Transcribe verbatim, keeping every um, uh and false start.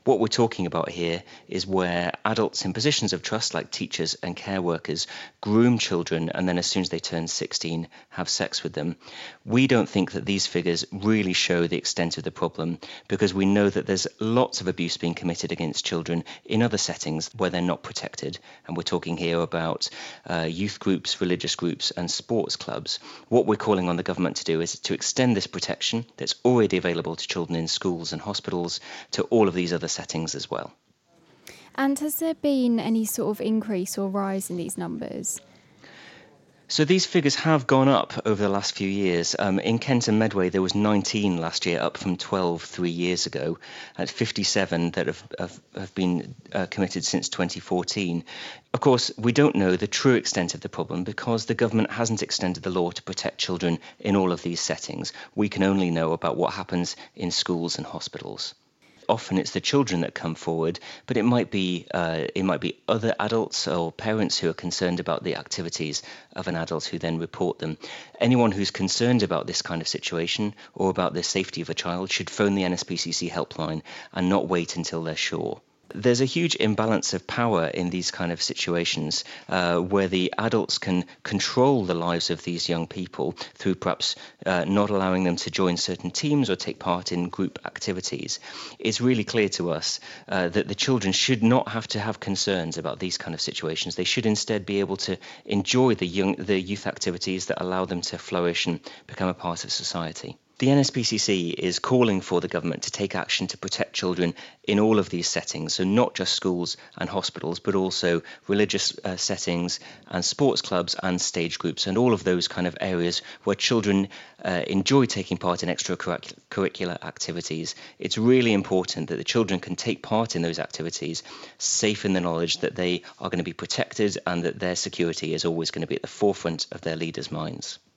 What we're talking about here is where adults in positions of trust, like teachers and care workers, groom children and then as soon as they turn sixteen, have sex with them. We don't think that these figures really show the extent of the problem because we know that there's lots of abuse being committed against children in other settings where they're not protected. And we're talking here about uh, youth groups, religious groups and sports clubs. What we're calling on the government to do is to extend this protection that's already available to children in schools and hospitals to all of these other settings as well. And has there been any sort of increase or rise in these numbers? So these figures have gone up over the last few years. Um, in Kent and Medway, there was nineteen last year, up from twelve three years ago, at fifty-seven that have, have, have been uh, committed since twenty fourteen. Of course, we don't know the true extent of the problem because the government hasn't extended the law to protect children in all of these settings. We can only know about what happens in schools and hospitals. Often it's the children that come forward, but it might be uh, it might be other adults or parents who are concerned about the activities of an adult who then report them. Anyone who's concerned about this kind of situation or about the safety of a child should phone the N S P C C helpline and not wait until they're sure. There's a huge imbalance of power in these kind of situations uh, where the adults can control the lives of these young people through perhaps uh, not allowing them to join certain teams or take part in group activities. It's really clear to us uh, that the children should not have to have concerns about these kind of situations. They should instead be able to enjoy the young, the youth activities that allow them to flourish and become a part of society. The N S P C C is calling for the government to take action to protect children in all of these settings, so not just schools and hospitals, but also religious uh, settings and sports clubs and stage groups and all of those kind of areas where children uh, enjoy taking part in extracurricular activities. It's really important that the children can take part in those activities, safe in the knowledge that they are going to be protected and that their security is always going to be at the forefront of their leaders' minds.